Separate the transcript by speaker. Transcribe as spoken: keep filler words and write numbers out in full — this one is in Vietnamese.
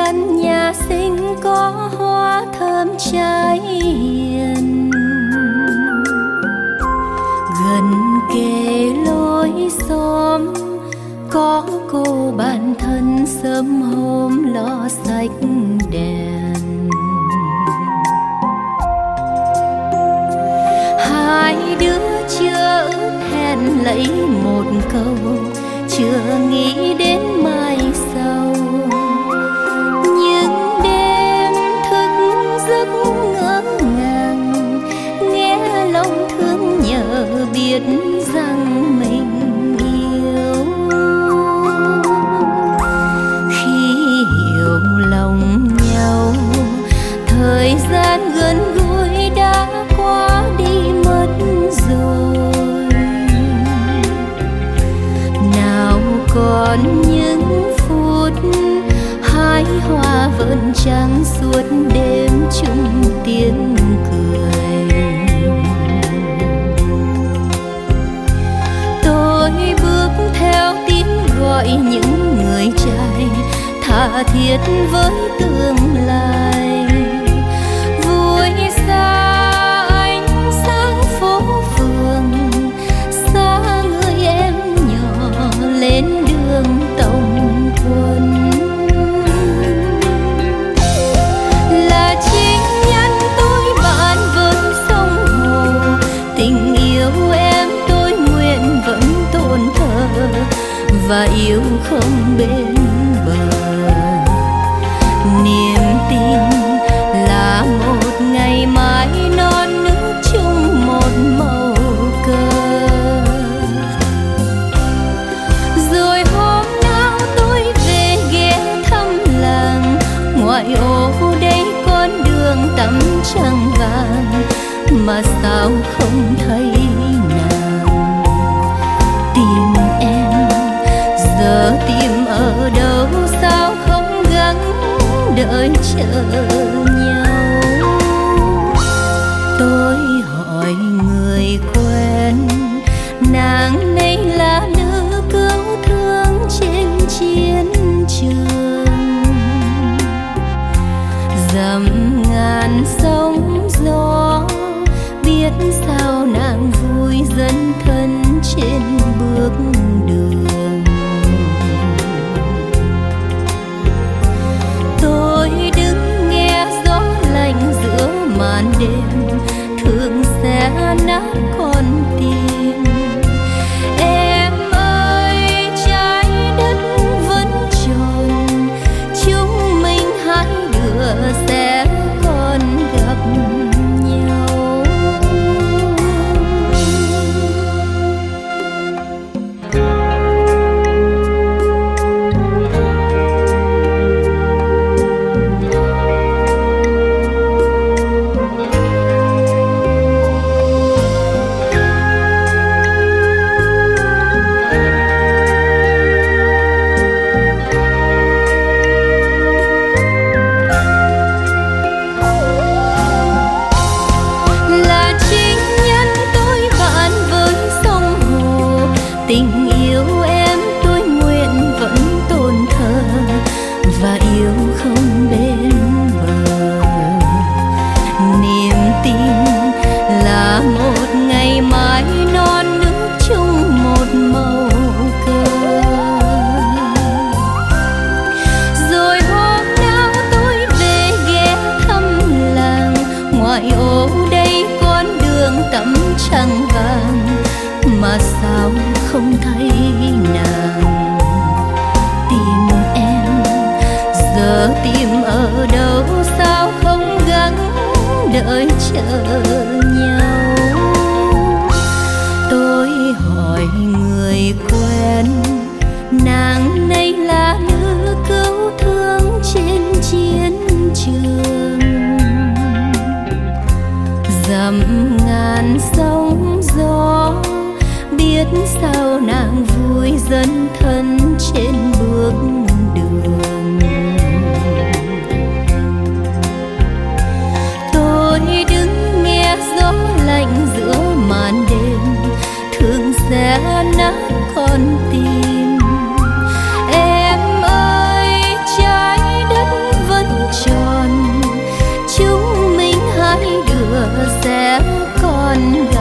Speaker 1: căn nhà xinh có hoa thơm trái hiền, gần kề lối xóm có cô bạn thân sớm hôm lo xách đèn. Hai đứa chưa ước hẹn lấy một câu, chưa nghĩ đến mai sau. Nhưng đêm thức giấc ngỡ ngàng, nghe lòng thương nhớ biết rằng mình yêu. Khi hiểu lòng nhau, thời gian gần gũi đã qua đi mất rồi. Nào còn những phút hái hoa vườn trắng suốt đêm chung tiếng cười. Tôi bước theo tiếng gọi những người trai tha thiết với tương lai. Vui xa ánh sáng phố phường, xa người em nhỏ lên đường Tông Thuần. Là chính nhân tôi bạn với sông hồ, tình yêu em tôi nguyện vẫn tôn thờ và yêu không bên bờ. Niềm tin là một ngày mai non nước chung một màu cờ. Rồi hôm nào tôi về ghé thăm làng, ngoại ô đây con đường tắm trăng vàng, mà sao không thấy nàng. Tìm em giờ tìm ở đâu, sao không gắng đợi chờ nhau. Tôi hỏi người quen, nàng này là nữ cứu thương trên chiến trường. Dầm ngàn sóng gió, biết sao nàng vui dấn thân trên bước đường. Tôi đứng nghe gió lạnh giữa màn đêm, thương sẽ nát con tim. Em ơi trái đất vẫn tròn, chúng mình hai đứa sẽ còn gặp nhau. Tình yêu em tôi nguyện vẫn tôn thờ và yêu không bên bờ. Niềm tin là một ngày mai non nước chung một màu cờ. Rồi hôm nào tôi về ghé thăm làng, ngoại ô đây con đường tắm trăng vàng, mà sao không thấy nàng. Tìm em giờ tìm còn